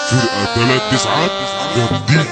فرقة 3 جامدين.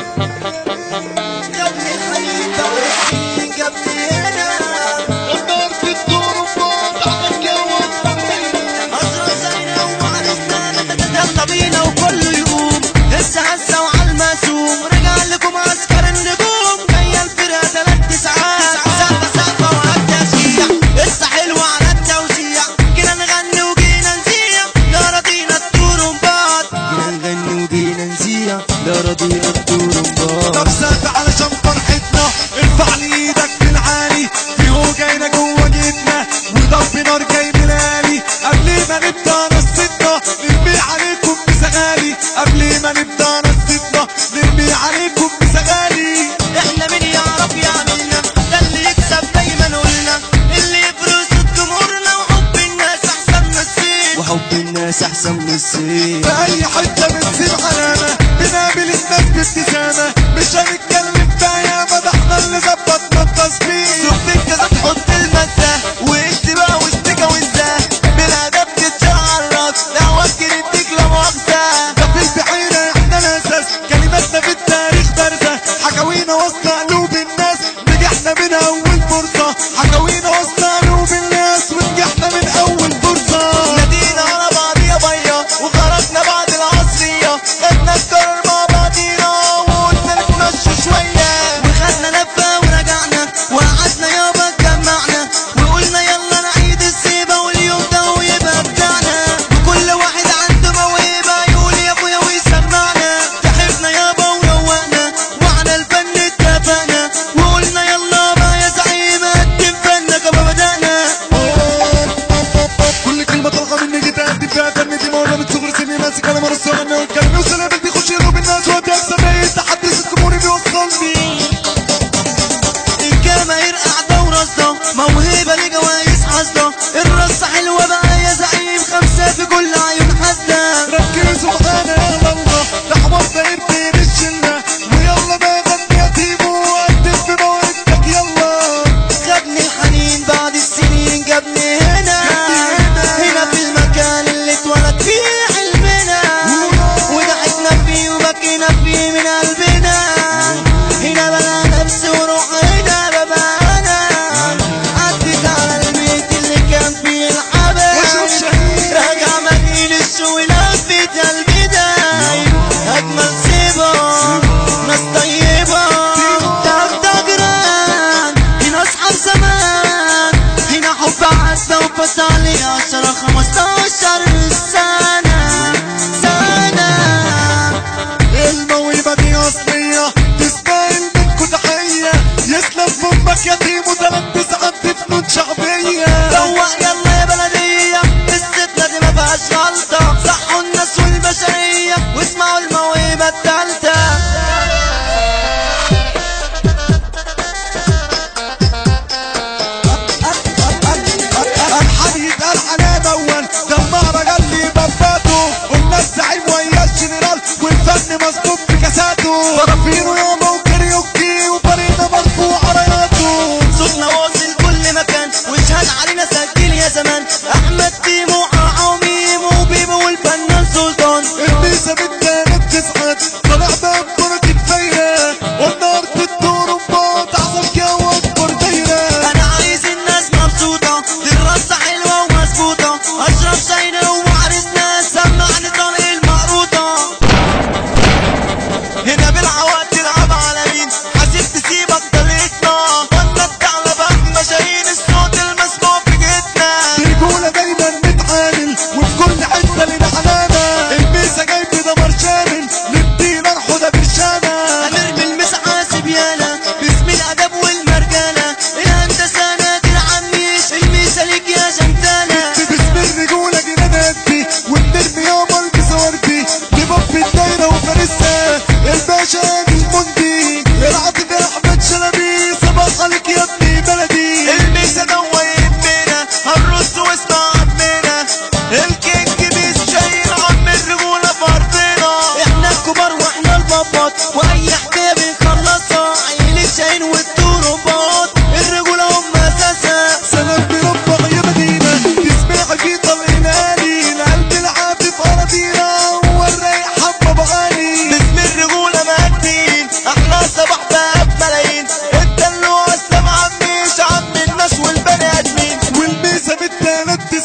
يلا بينا وكله يقوم هسه هسه وعالمسوم رجع لكم عسكر النجوم جايه الفرقه 3 ساعات سقفه سقفه وعالتشجيع قصه حلوه على التوزيع جينا نغني وجينا نذيع لا راضينا الطرمبات جينا نغني وجينا نذيع لا راضينا الطرمبات. طب سقف علشان فرحتنا ارفع لي ايدك في العالي في هو جاينا جوه جيتنا وضرب نار جاي من الالي قبل ما نبدا نصيتنا نرمي عليكم بسغالي قبل ما نبدا نصيتنا نرمي عليكم بسغالي. احنا مين يعرف يعملنا ده اللي يكسب دايما قلنا اللي يفرز جمهورنا وحب الناس احسن من السيف وحب الناس احسن من السيف. في اي حته بنسيب علامه بنقابل الناس بابتسامه مش هنتكلم في ياما ده احنا اللي ظبطنا التصفيق. صوت الكذا تحط المادة واكتب بقى واشتكى وازاي بالادب تتشعرك لا وكر اديك لا مؤاخذة. ده في البحيره احنا الاساس كلماتنا في التاريخ بارزه حكاوينا وسط قلوب الناس نجحنا من اول فرصه حكاوينا وسط قلوب الناس ونجحنا من اول فرصه. نادينا على بعض يا بيا وخرجنا بعد العصرية خدنا القرار مع بعضينا وقلنا نتمشى شوية وخدنا لفة ورجعنا وقعدنا يابا اتجمعنا وقلنا يلا نعيد السيبة واليوم ده ويبقى بتاعنا وكل واحد عنده موهبة يقول يا ابويا ويسمعنا ضحكنا يابا وروقنا وعلى الفن اتفقنا وقلنا يلا بقى يا زعيم قدم فنك ابا بدأنا. كل كلمه طالعه مني جيت اقدم فيها فن دي موضوع من صغر سني ماسك انا مرسوم انا والكلام يوصل قلبي يخش قلوب الناس وقت اكسب اي تحدي الجمهور بيوصلني. الجماهير قاعدة ورصة موهبة لجوايز حاصلة الرصة حلوة بقى يا زعيم 5 في كل عيون حاسة. ركزوا معانا يا الله ده حوار داير بين الشله ويلا بقى غني يا تيمو وقدم في موهبتك يلا. خدني الحنين بعد السنين جابني هنا هنا في المكان اللي اتولد فيه حلمنا وضحكنا فيه وبكينا فيه من قلبنا هنا بلا نفس وروحنا ببقى انا عدت على البيت اللي كان فيه الحبايب راجع مدين الشو لفت قلبي دايب اجمل سيبه ناس طيبه تاخدة جيران هنا اصحاب زمان هنا حب عدى وبس عليه 10 15 سنة الموهبه دي اصليه تستاهل منكوا تحيه يسلم فمك يا تيمو 3 ساعات دي فنون شعبيه. روق يلا يا بلدية قصتنا دي مفيهاش غلطة صحوا الناس والبشرية واسمعوا الموهبة التالتة. الحن يتقال على اول ده المهرجان اللي بفاته قلنا الزعيم ويا الجنرال والفن مظبوط بكاساته فرافينو ياما وكاريوكي وفريده مرفوع راياته صوتنا واصل كل مكان واشهد علينا سجل يا زمان احمد تيمو وميمو وبيبو والفنان سلطان النسا بالتالت 9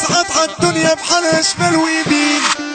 قطعة الدنيا بحالها شمال ويمين.